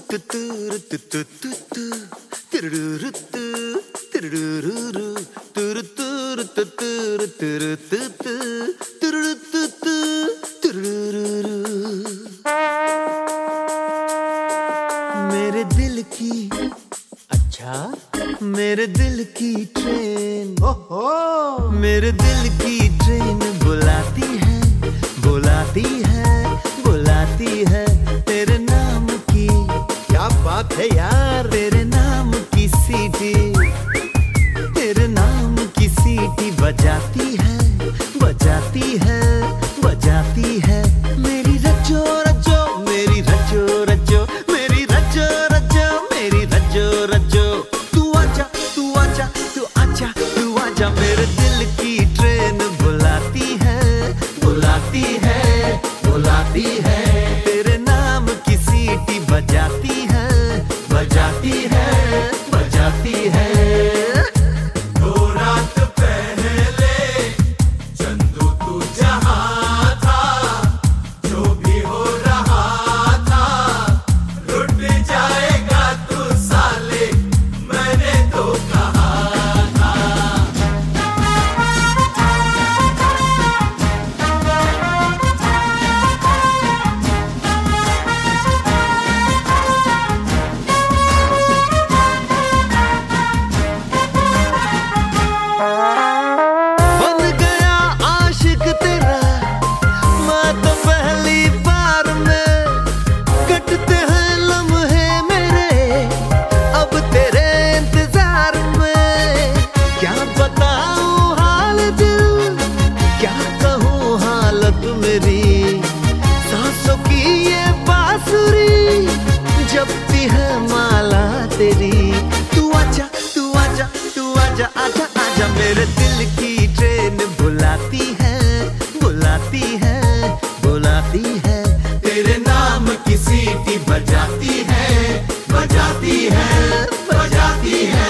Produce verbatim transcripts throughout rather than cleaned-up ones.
मेरे दिल की अच्छा मेरे दिल की ट्रेन ओहो मेरे दिल की ट्रेन बुलाती है बुलाती है बुलाती है तेरे नाम की। क्या बात है यार, तेरे नाम की सीटी तेरे नाम की सीटी बजाती है बजाती है बजाती है मेरी रजो रजो मेरी रजो रजो मेरी रजो रजो मेरी रजो रजो। तू आजा तू आजा तू आजा तू आजा मेरे दिल की ट्रेन बुलाती है बुलाती है बुलाती है तेरे नाम की सीटी बजाती है बजाती है बजाती है। सांसों की ये बांसुरी जपती है माला तेरी। तू आजा तू आजा तू आजा आजा आजा मेरे दिल की ट्रेन बुलाती है बुलाती है बुलाती है तेरे नाम की सीटी बजाती है बजाती है बजाती है।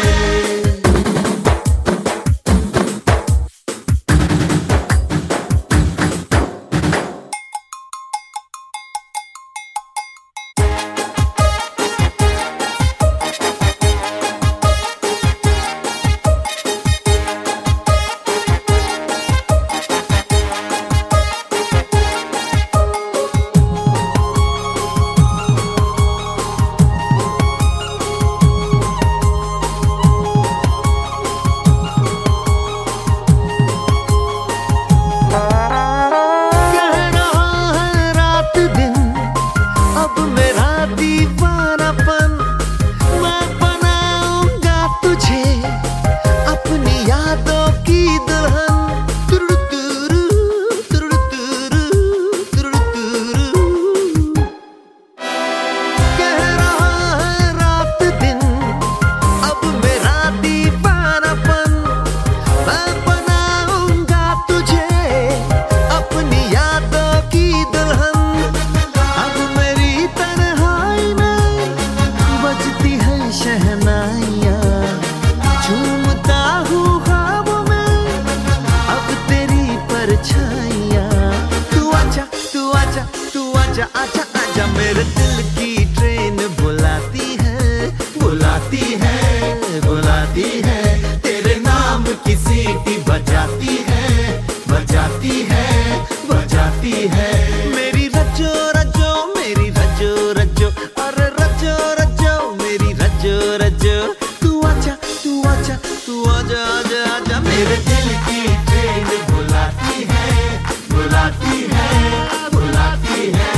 आजा आजा मेरे दिल की ट्रेन बुलाती है बुलाती है बुलाती है तेरे नाम की सीटी बजाती है बजाती है बजाती है मेरी रजो रजो मेरी रजो रजो अरे रजो रजो मेरी रजो रजो। तू आजा तू आजा तू आजा आजा आजा मेरे दिल की ट्रेन बुलाती है बुलाती है बुलाती है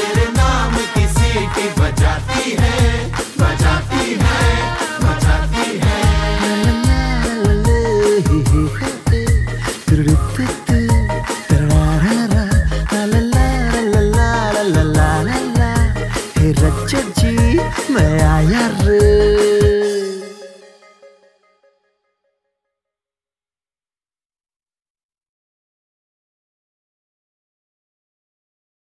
बजाती है बजाती है बजाती है। हे रज्जो जी मैं आया रे।